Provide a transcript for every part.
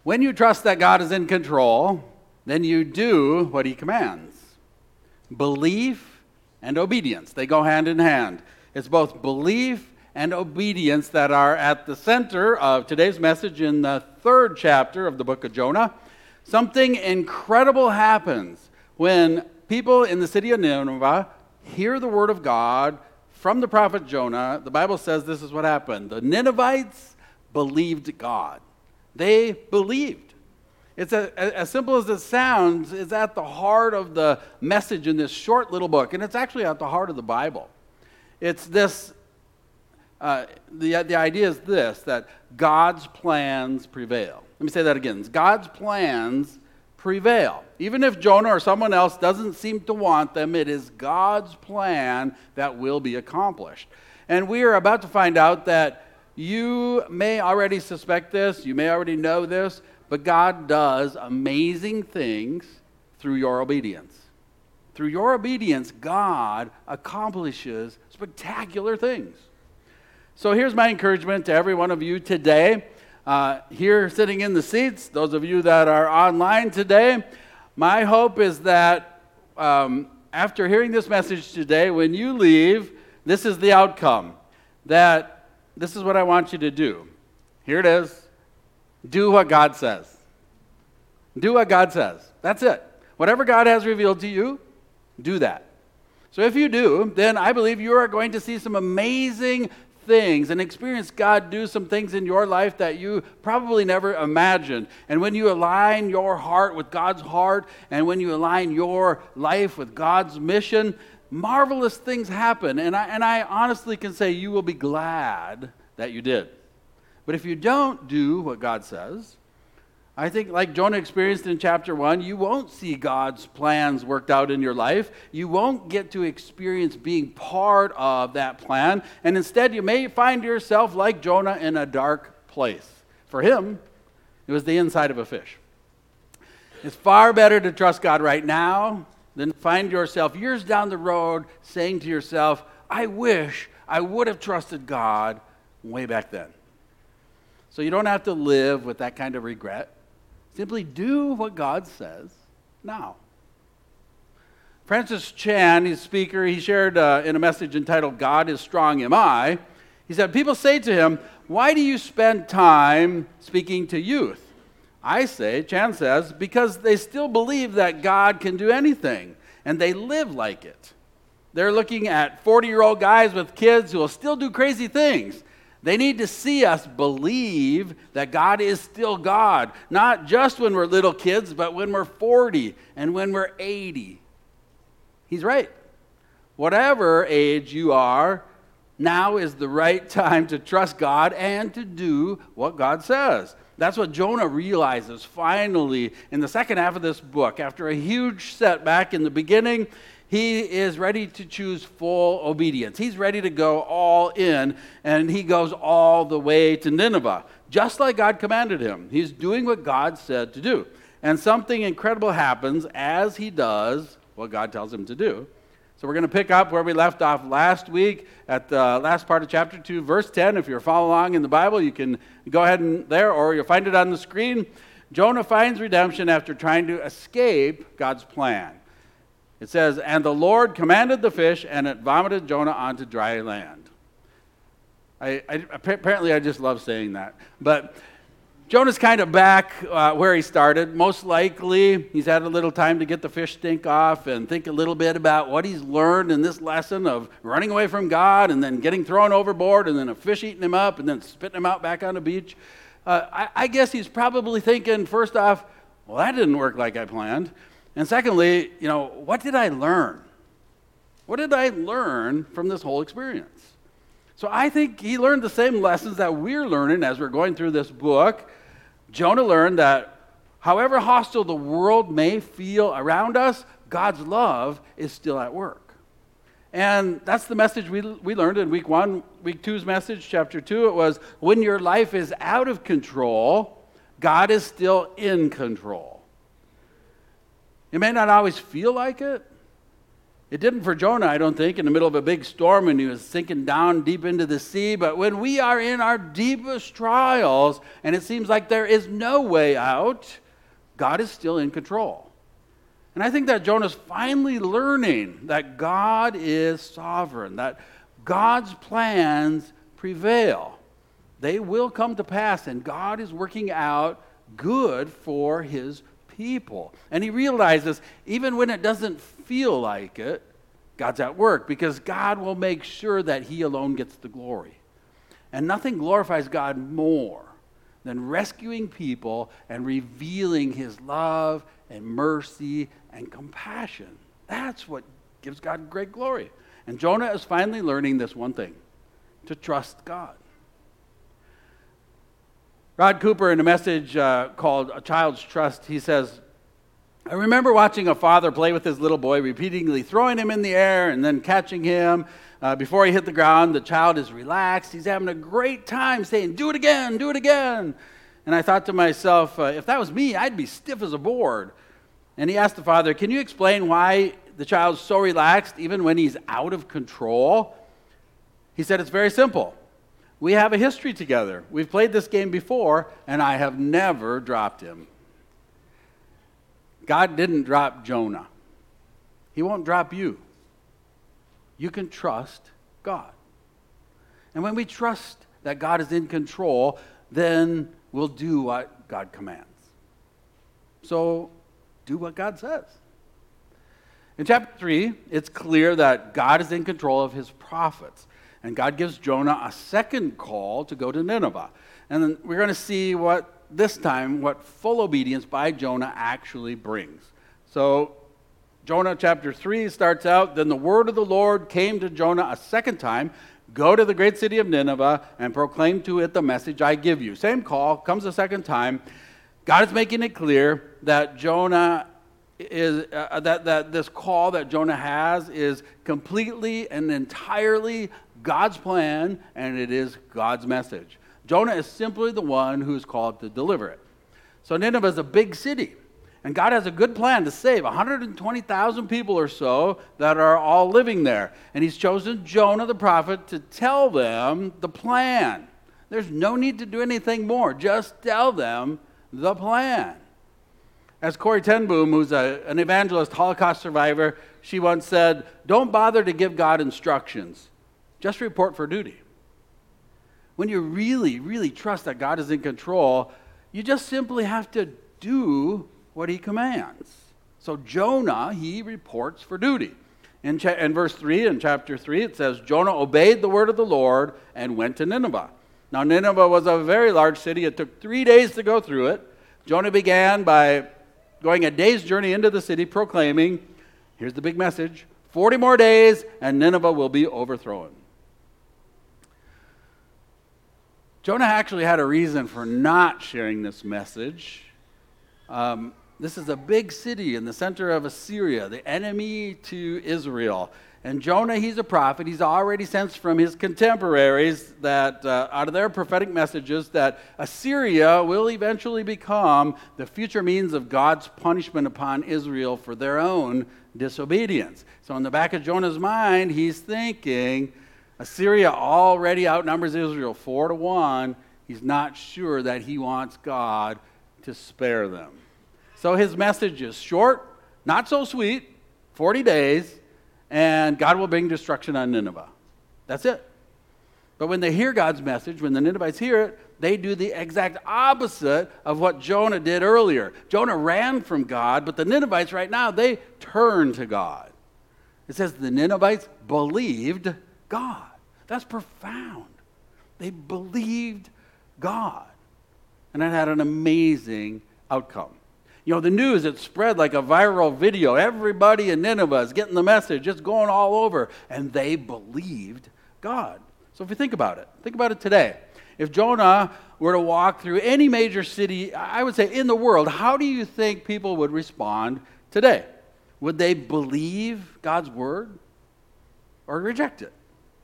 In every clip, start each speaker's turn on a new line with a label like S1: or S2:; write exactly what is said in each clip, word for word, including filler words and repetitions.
S1: When you trust that God is in control, then you do what he commands. Belief and obedience, they go hand in hand. It's both belief and obedience that are at the center of today's message in the third chapter of the book of Jonah. Something incredible happens when people in the city of Nineveh hear the word of God from the prophet Jonah. The Bible says this is what happened. The Ninevites believed God. They believed. It's a, as simple as it sounds. It's at the heart of the message in this short little book, and it's actually at the heart of the Bible. It's this, uh, the, the idea is this, that God's plans prevail. Let me say that again. God's plans prevail. Even if Jonah or someone else doesn't seem to want them, it is God's plan that will be accomplished. And we are about to find out that you may already suspect this, you may already know this, but God does amazing things through your obedience. Through your obedience, God accomplishes spectacular things. So here's my encouragement to every one of you today. Uh, here sitting in the seats, those of you that are online today, my hope is that um, after hearing this message today, when you leave, this is the outcome. That this is what I want you to do. Here it is. Do what God says. Do what God says. That's it. Whatever God has revealed to you, do that. So if you do, then I believe you are going to see some amazing things and experience God do some things in your life that you probably never imagined. And when you align your heart with God's heart, and when you align your life with God's mission, marvelous things happen. And I, and I honestly can say you will be glad that you did. But if you don't do what God says, I think like Jonah experienced in chapter one, you won't see God's plans worked out in your life. You won't get to experience being part of that plan. And instead, you may find yourself like Jonah in a dark place. For him, it was the inside of a fish. It's far better to trust God right now than find yourself years down the road saying to yourself, I wish I would have trusted God way back then. So you don't have to live with that kind of regret. Simply do what God says now. Francis Chan, he's a speaker, he shared uh, in a message entitled, God is Strong, Am I? He said, people say to him, why do you spend time speaking to youth? I say, Chan says, because they still believe that God can do anything, and they live like it. They're looking at forty-year-old guys with kids who will still do crazy things. They need to see us believe that God is still God, not just when we're little kids, but when we're forty and when we're eighty. He's right. Whatever age you are, now is the right time to trust God and to do what God says. That's what Jonah realizes finally in the second half of this book. After a huge setback in the beginning, he is ready to choose full obedience. He's ready to go all in, and he goes all the way to Nineveh, just like God commanded him. He's doing what God said to do. And something incredible happens as he does what God tells him to do. So we're going to pick up where we left off last week at the last part of chapter two, verse ten. If you're following along in the Bible, you can go ahead and there, or you'll find it on the screen. Jonah finds redemption after trying to escape God's plan. It says, and the Lord commanded the fish, and it vomited Jonah onto dry land. I, I, apparently, I just love saying that. But Jonah's kind of back uh, where he started. Most likely, he's had a little time to get the fish stink off and think a little bit about what he's learned in this lesson of running away from God and then getting thrown overboard and then a fish eating him up and then spitting him out back on the beach. Uh, I, I guess he's probably thinking, first off, well, that didn't work like I planned. And secondly, you know, what did I learn? What did I learn from this whole experience? So I think he learned the same lessons that we're learning as we're going through this book. Jonah learned that however hostile the world may feel around us, God's love is still at work. And that's the message we we learned in week one. Week two's message, chapter two, it was, when your life is out of control, God is still in control. It may not always feel like it, It didn't for Jonah, I don't think, in the middle of a big storm when he was sinking down deep into the sea. But when we are in our deepest trials and it seems like there is no way out, God is still in control. And I think that Jonah's finally learning that God is sovereign, that God's plans prevail. They will come to pass, and God is working out good for his people. And he realizes, even when it doesn't feel like it, God's at work, because God will make sure that he alone gets the glory. And nothing glorifies God more than rescuing people and revealing his love and mercy and compassion. That's what gives God great glory. And Jonah is finally learning this one thing: to trust God. Rod Cooper, in a message uh, called A Child's Trust, he says, I remember watching a father play with his little boy, repeatedly throwing him in the air and then catching him. Uh, before he hit the ground, the child is relaxed. He's having a great time saying, do it again, do it again. And I thought to myself, uh, if that was me, I'd be stiff as a board. And he asked the father, can you explain why the child's so relaxed even when he's out of control? He said, it's very simple. We have a history together. We've played this game before, and I have never dropped him. God didn't drop Jonah. He won't drop you. You can trust God. And when we trust that God is in control, then we'll do what God commands. So do what God says. In chapter three, it's clear that God is in control of his prophets. And God gives Jonah a second call to go to Nineveh. And then we're going to see what this time, what full obedience by Jonah actually brings. So Jonah chapter three starts out, then the word of the Lord came to Jonah a second time, go to the great city of Nineveh and proclaim to it the message I give you. Same call, comes a second time. God is making it clear that Jonah is, uh, that, that this call that Jonah has is completely and entirely God's plan, and it is God's message. Jonah is simply the one who's called to deliver it. So Nineveh is a big city, and God has a good plan to save one hundred twenty thousand people or so that are all living there. And he's chosen Jonah the prophet to tell them the plan. There's no need to do anything more. Just tell them the plan. As Corrie ten Boom, who's a, an evangelist, Holocaust survivor, she once said, don't bother to give God instructions. Just report for duty. When you really, really trust that God is in control, you just simply have to do what he commands. So Jonah, he reports for duty. In, cha- in verse three, in chapter three, it says, Jonah obeyed the word of the Lord and went to Nineveh. Now Nineveh was a very large city. It took three days to go through it. Jonah began by going a day's journey into the city, proclaiming, here's the big message, forty more days and Nineveh will be overthrown. Jonah actually had a reason for not sharing this message. Um, this is a big city in the center of Assyria, the enemy to Israel. And Jonah, he's a prophet. He's already sensed from his contemporaries that uh, out of their prophetic messages that Assyria will eventually become the future means of God's punishment upon Israel for their own disobedience. So in the back of Jonah's mind, he's thinking, Assyria already outnumbers Israel four to one. He's not sure that he wants God to spare them. So his message is short, not so sweet, forty days, and God will bring destruction on Nineveh. That's it. But when they hear God's message, when the Ninevites hear it, they do the exact opposite of what Jonah did earlier. Jonah ran from God, but the Ninevites right now, they turn to God. It says the Ninevites believed God. That's profound. They believed God. And that had an amazing outcome. You know, the news, it spread like a viral video. Everybody in Nineveh is getting the message. It's going all over. And they believed God. So if you think about it, think about it today. If Jonah were to walk through any major city, I would say in the world, how do you think people would respond today? Would they believe God's word or reject it?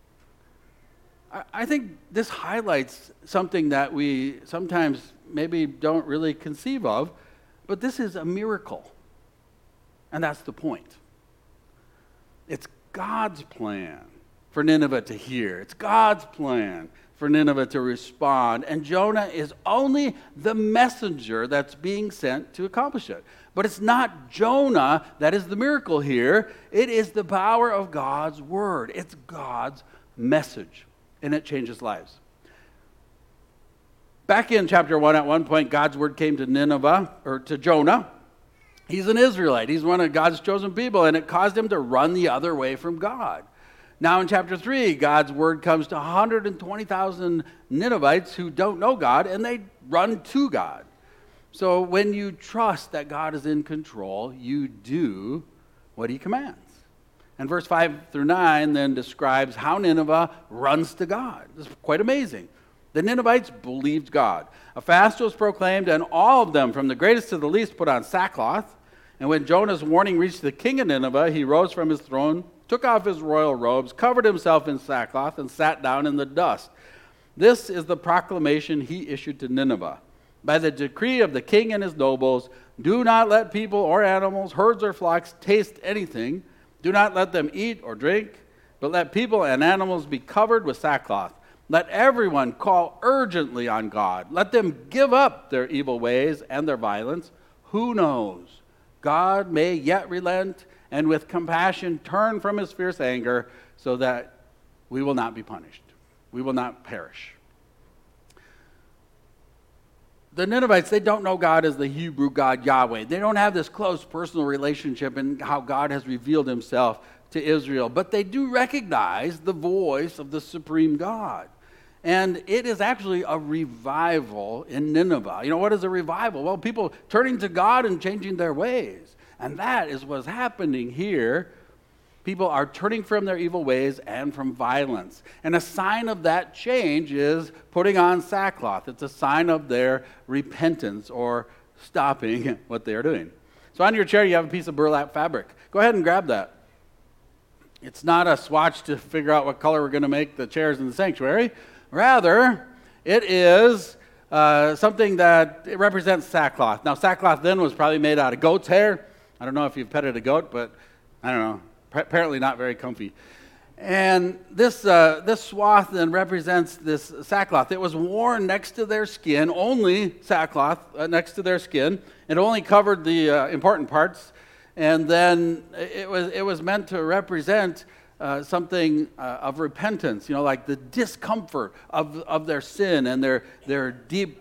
S1: I think this highlights something that we sometimes maybe don't really conceive of, but this is a miracle. And that's the point. It's God's plan for Nineveh to hear. It's God's plan for Nineveh to respond. And Jonah is only the messenger that's being sent to accomplish it. But it's not Jonah that is the miracle here. It is the power of God's word. It's God's message. And it changes lives. Back in chapter one, at one point, God's word came to Nineveh, or to Jonah. He's an Israelite. He's one of God's chosen people, and it caused him to run the other way from God. Now in chapter three, God's word comes to one hundred twenty thousand Ninevites who don't know God, and they run to God. So when you trust that God is in control, you do what he commands. And verse five through nine then describes how Nineveh runs to God. This is quite amazing. The Ninevites believed God. A fast was proclaimed, and all of them, from the greatest to the least, put on sackcloth. And when Jonah's warning reached the king of Nineveh, he rose from his throne, took off his royal robes, covered himself in sackcloth, and sat down in the dust. This is the proclamation he issued to Nineveh. By the decree of the king and his nobles, do not let people or animals, herds or flocks taste anything. Do not let them eat or drink, but let people and animals be covered with sackcloth. Let everyone call urgently on God. Let them give up their evil ways and their violence. Who knows? God may yet relent and with compassion turn from his fierce anger so that we will not be punished. We will not perish. The Ninevites, they don't know God as the Hebrew God Yahweh. They don't have this close personal relationship in how God has revealed himself to Israel. But they do recognize the voice of the supreme God. And it is actually a revival in Nineveh. You know, what is a revival? Well, people turning to God and changing their ways. And that is what's happening here. People are turning from their evil ways and from violence. And a sign of that change is putting on sackcloth. It's a sign of their repentance or stopping what they are doing. So on your chair, you have a piece of burlap fabric. Go ahead and grab that. It's not a swatch to figure out what color we're going to make the chairs in the sanctuary. Rather, it is uh, something that it represents sackcloth. Now, sackcloth then was probably made out of goat's hair. I don't know if you've petted a goat, but I don't know. Apparently not very comfy. And this uh, this swath then represents this sackcloth. It was worn next to their skin, only sackcloth uh, next to their skin. It only covered the uh, important parts. And then it was it was meant to represent uh, something uh, of repentance, you know, like the discomfort of of their sin and their their deep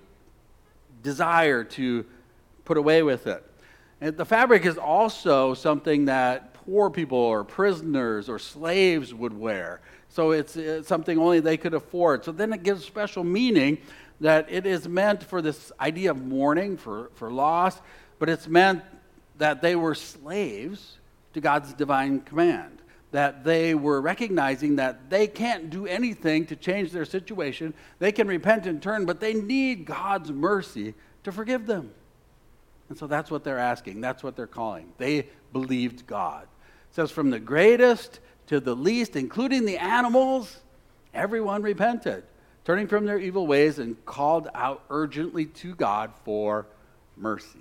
S1: desire to put away with it. And the fabric is also something that poor people or prisoners or slaves would wear. So it's, it's something only they could afford. So then it gives special meaning that it is meant for this idea of mourning, for, for loss, but it's meant that they were slaves to God's divine command, that they were recognizing that they can't do anything to change their situation. They can repent and turn, but they need God's mercy to forgive them. And so that's what they're asking. That's what they're calling. They believed God. It says from the greatest to the least, including the animals, everyone repented, turning from their evil ways and called out urgently to God for mercy.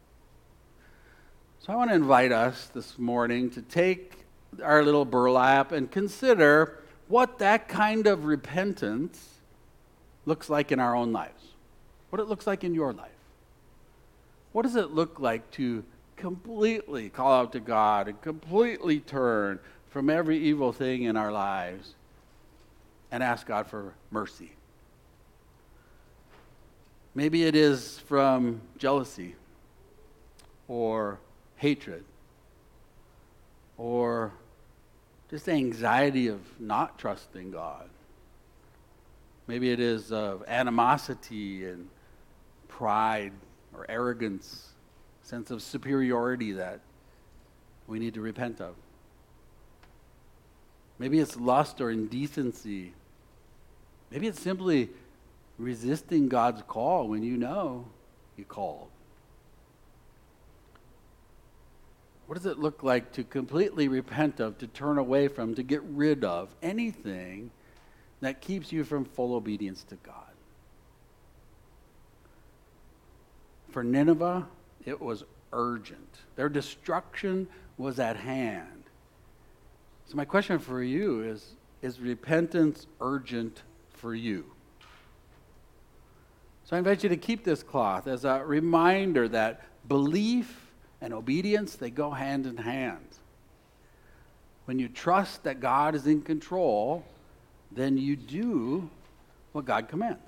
S1: So I want to invite us this morning to take our little burlap and consider what that kind of repentance looks like in our own lives, what it looks like in your life. What does it look like to completely call out to God and completely turn from every evil thing in our lives and ask God for mercy? Maybe it is from jealousy or hatred or just the anxiety of not trusting God. Maybe it is of animosity and pride or arrogance, sense of superiority that we need to repent of. Maybe it's lust or indecency. Maybe it's simply resisting God's call when you know He called. What does it look like to completely repent of, to turn away from, to get rid of anything that keeps you from full obedience to God? For Nineveh, it was urgent. Their destruction was at hand. So my question for you is, is repentance urgent for you? So I invite you to keep this cloth as a reminder that belief and obedience, they go hand in hand. When you trust that God is in control, then you do what God commands.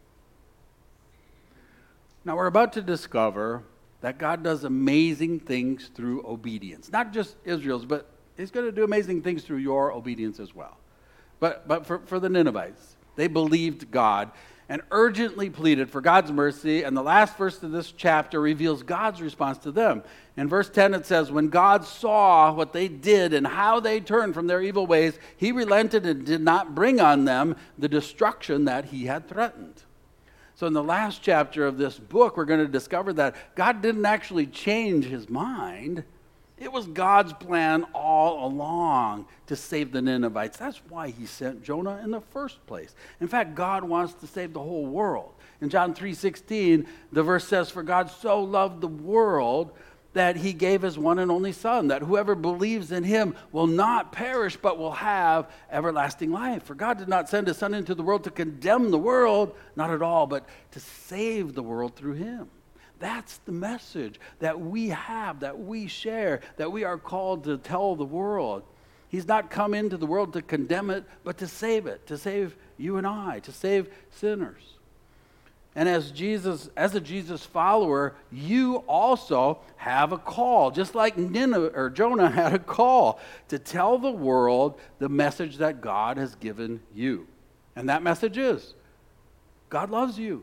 S1: Now we're about to discover that God does amazing things through obedience. Not just Israel's, but he's going to do amazing things through your obedience as well. But, but for, for the Ninevites, they believed God and urgently pleaded for God's mercy. And the last verse of this chapter reveals God's response to them. In verse ten it says, when God saw what they did and how they turned from their evil ways, he relented and did not bring on them the destruction that he had threatened. So in the last chapter of this book, we're going to discover that God didn't actually change his mind. It was God's plan all along to save the Ninevites. That's why he sent Jonah in the first place. In fact, God wants to save the whole world. In John three sixteen, the verse says, for God so loved the world that he gave his one and only Son, that whoever believes in him will not perish but will have everlasting life. For God did not send his Son into the world to condemn the world, not at all, but to save the world through him. That's the message that we have, that we share, that we are called to tell the world. He's not come into the world to condemn it, but to save it, to save you and I, to save sinners. And as Jesus, as a Jesus follower, you also have a call, just like Nineveh, or Jonah had a call to tell the world the message that God has given you. And that message is, God loves you.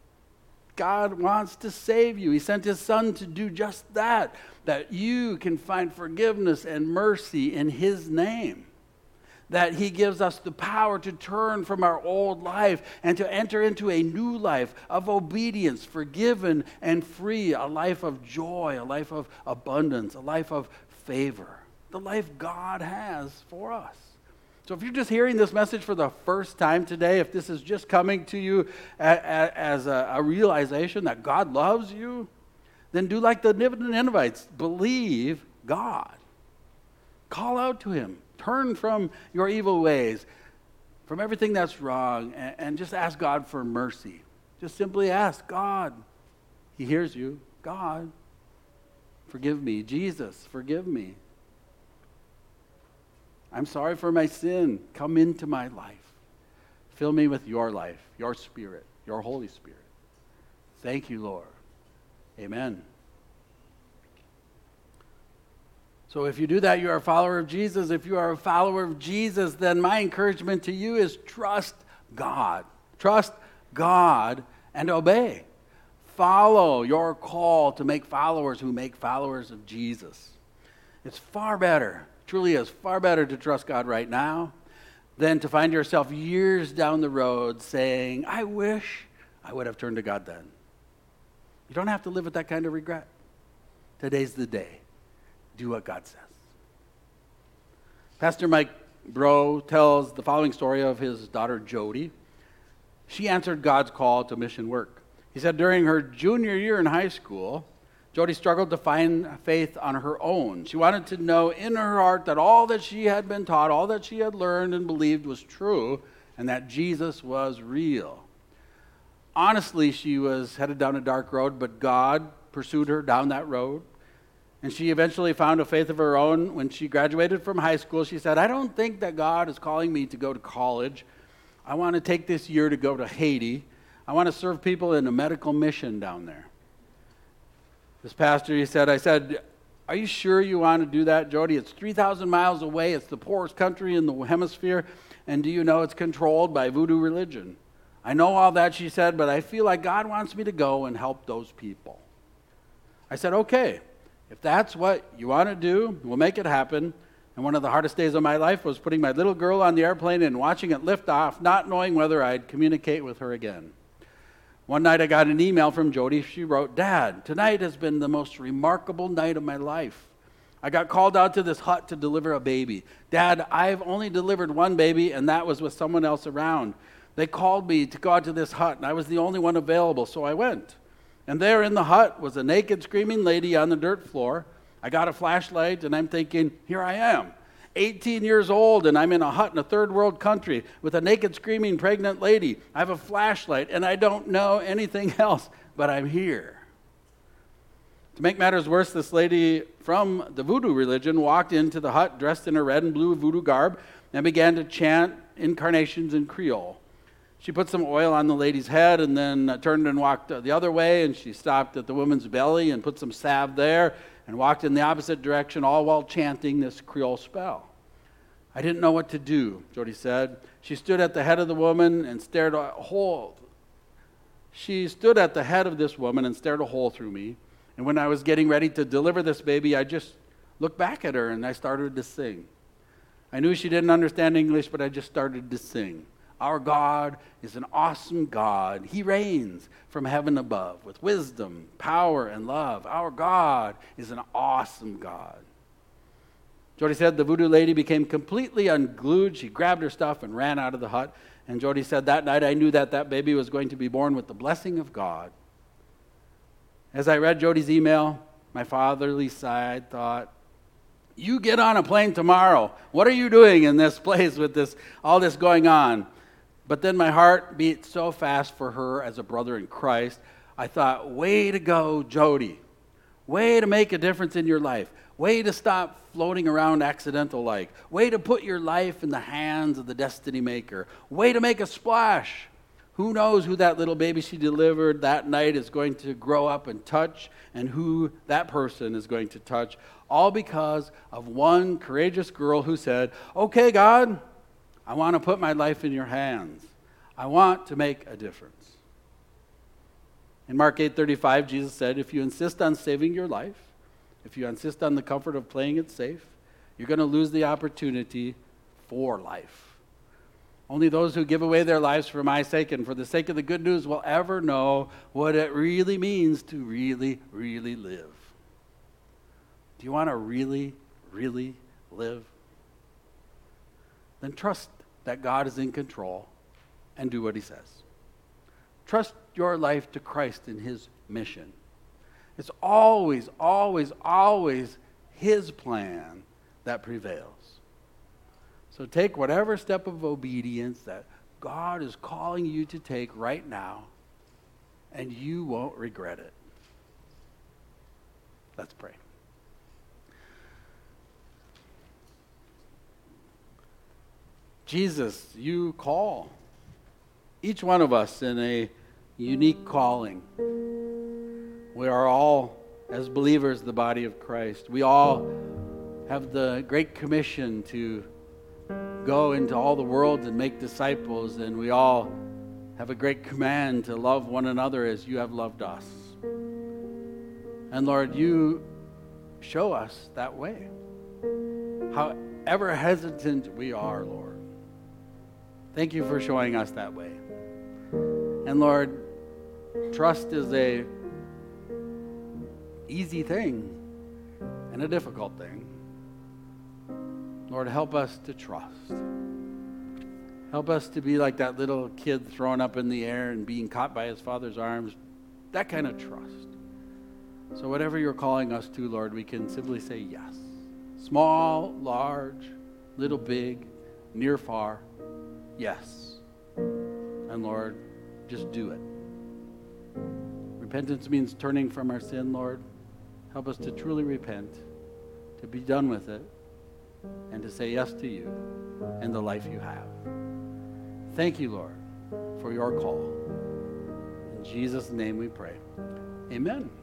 S1: God wants to save you. He sent his Son to do just that, that you can find forgiveness and mercy in his name. That he gives us the power to turn from our old life and to enter into a new life of obedience, forgiven and free, a life of joy, a life of abundance, a life of favor, the life God has for us. So if you're just hearing this message for the first time today, if this is just coming to you as a, a realization that God loves you, then do like the Ninevites. Believe God. Call out to him. Turn from your evil ways, from everything that's wrong, and, and just ask God for mercy. Just simply ask God. He hears you. God, forgive me. Jesus, forgive me. I'm sorry for my sin. Come into my life. Fill me with your life, your Spirit, your Holy Spirit. Thank you, Lord. Amen. So if you do that, you are a follower of Jesus. If you are a follower of Jesus, then my encouragement to you is trust God. Trust God and obey. Follow your call to make followers who make followers of Jesus. It's far better, truly is far better to trust God right now than to find yourself years down the road saying, I wish I would have turned to God then. You don't have to live with that kind of regret. Today's the day. Do what God says. Pastor Mike Bro tells the following story of his daughter Jody. She answered God's call to mission work. He said during her junior year in high school, Jody struggled to find faith on her own. She wanted to know in her heart that all that she had been taught, all that she had learned and believed was true, and that Jesus was real. Honestly, she was headed down a dark road, but God pursued her down that road. And she eventually found a faith of her own. When she graduated from high school, she said, I don't think that God is calling me to go to college. I want to take this year to go to Haiti. I want to serve people in a medical mission down there. This pastor, he said, I said, are you sure you want to do that, Jody? It's three thousand miles away. It's the poorest country in the hemisphere. And do you know it's controlled by voodoo religion? I know all that, she said, but I feel like God wants me to go and help those people. I said, okay. If that's what you want to do, we'll make it happen. And one of the hardest days of my life was putting my little girl on the airplane and watching it lift off, not knowing whether I'd communicate with her again. One night I got an email from Jody. She wrote, Dad, tonight has been the most remarkable night of my life. I got called out to this hut to deliver a baby. Dad, I've only delivered one baby, and that was with someone else around. They called me to go out to this hut, and I was the only one available, so I went. And there in the hut was a naked, screaming lady on the dirt floor. I got a flashlight, and I'm thinking, here I am. eighteen years old, and I'm in a hut in a third world country with a naked, screaming, pregnant lady. I have a flashlight, and I don't know anything else, but I'm here. To make matters worse, this lady from the voodoo religion walked into the hut dressed in a red and blue voodoo garb and began to chant incarnations in Creole. She put some oil on the lady's head and then uh, turned and walked uh, the other way, and she stopped at the woman's belly and put some salve there and walked in the opposite direction, all while chanting this Creole spell. I didn't know what to do, Jody said. She stood at the head of the woman and stared a hole. She stood at the head of this woman and stared a hole through me. And when I was getting ready to deliver this baby, I just looked back at her and I started to sing. I knew she didn't understand English, but I just started to sing. Our God is an awesome God. He reigns from heaven above with wisdom, power, and love. Our God is an awesome God. Jody said the voodoo lady became completely unglued. She grabbed her stuff and ran out of the hut. And Jody said that night I knew that that baby was going to be born with the blessing of God. As I read Jody's email, my fatherly side thought, you get on a plane tomorrow. What are you doing in this place with this all this going on? But then my heart beat so fast for her as a brother in Christ. I thought, way to go, Jody. Way to make a difference in your life. Way to stop floating around accidental like. Way to put your life in the hands of the destiny maker. Way to make a splash. Who knows who that little baby she delivered that night is going to grow up and touch, and who that person is going to touch, all because of one courageous girl who said, okay, God, I want to put my life in your hands. I want to make a difference. In Mark eight thirty-five, Jesus said, if you insist on saving your life, if you insist on the comfort of playing it safe, you're going to lose the opportunity for life. Only those who give away their lives for my sake and for the sake of the good news will ever know what it really means to really, really live. Do you want to really, really live? Then trust that God is in control and do what he says. Trust your life to Christ and his mission. It's always, always, always his plan that prevails. So take whatever step of obedience that God is calling you to take right now, and you won't regret it. Let's pray. Jesus, you call each one of us in a unique calling. We are all, as believers, the body of Christ. We all have the great commission to go into all the world and make disciples, and we all have a great command to love one another as you have loved us. And Lord, you show us that way. However hesitant we are, Lord, thank you for showing us that way. And Lord, trust is a easy thing and a difficult thing. Lord, help us to trust. Help us to be like that little kid thrown up in the air and being caught by his father's arms. That kind of trust. So whatever you're calling us to, Lord, we can simply say yes. Small, large, little, big, near, far, yes. And Lord, just do it. Repentance means turning from our sin, Lord. Help us to truly repent, to be done with it, and to say yes to you and the life you have. Thank you, Lord, for your call. In Jesus' name we pray. Amen.